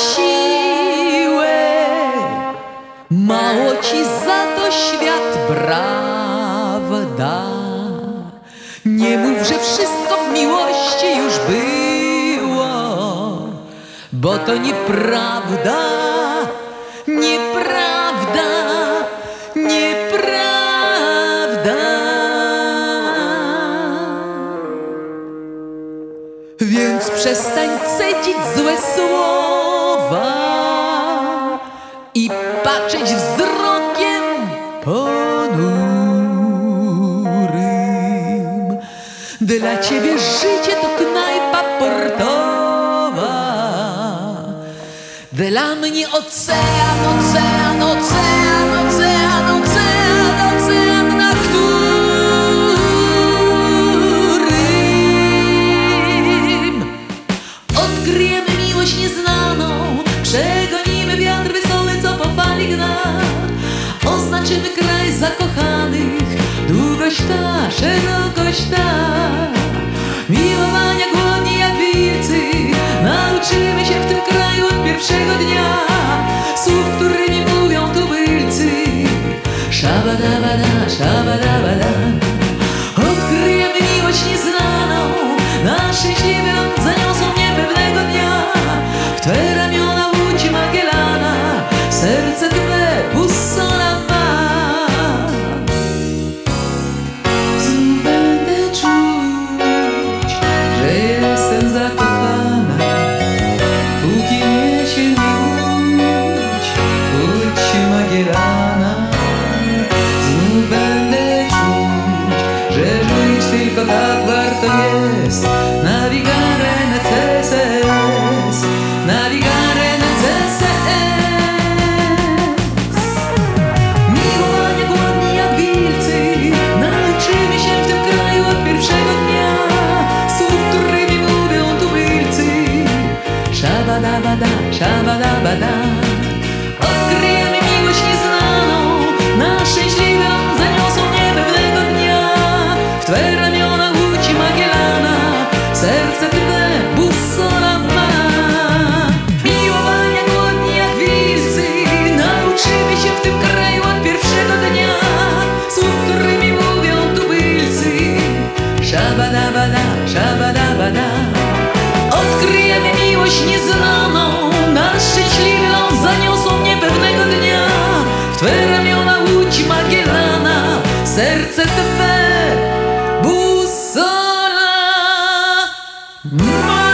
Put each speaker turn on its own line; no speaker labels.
siłę. Mało ci za to świat, prawda? Nie mów, że wszystko w miłości już było, bo to nieprawda, nieprawda, nieprawda. Więc przestań cedzić złe słowa i patrzeć wzrokiem ponurym. Dla ciebie życie to knajpa portowa, dla mnie ocean, ocean, ocean, ocean, ocean, ocean, na którym odkryjemy miłość nieznaną, przegonimy wiatr wesoły, co po fali gna. Oznaczymy kraj zakochanych, długość ta, szerokość ta. Miłowania głodni jak wilcy, nauczymy się w tym kraju od pierwszego dnia słów, którymi mówią tubylcy. Szabadabada, szabadabada. Odkryjemy miłość nieznaną, na szczęśliwy ląd zaniosą mnie pewnego dnia. W twe ramiona łódź Magellana, serce twe bussola ma. Znów będę czuć, że jestem zakochana, póki niesie mi łódź Magellana. Znów będę czuć, że żyć tylko tak warto jest. Navigare necesses, navigare necesses. Miłowania głodni jak wilcy, nauczymy się w tym kraju od pierwszego dnia słów, którymi mówią tubylcy. Szabadabada, szabadabada. Odkryjemy miłość nieznaną, na szczęśliwy ląd zaniosą mnie pewnego dnia. W twe ramiona łódź Magellana, serce twe bussola ma. Miłowania głodni jak wilcy, nauczymy się w tym kraju od pierwszego dnia słów, którymi mówią tubylcy. Szabadabada, szabadabada. Odkryjemy miłość nieznaną, na szczęśliwy ląd zaniosą mnie pewnego dnia. W twe ramiona łódź Magellana, serce twe bussola ma.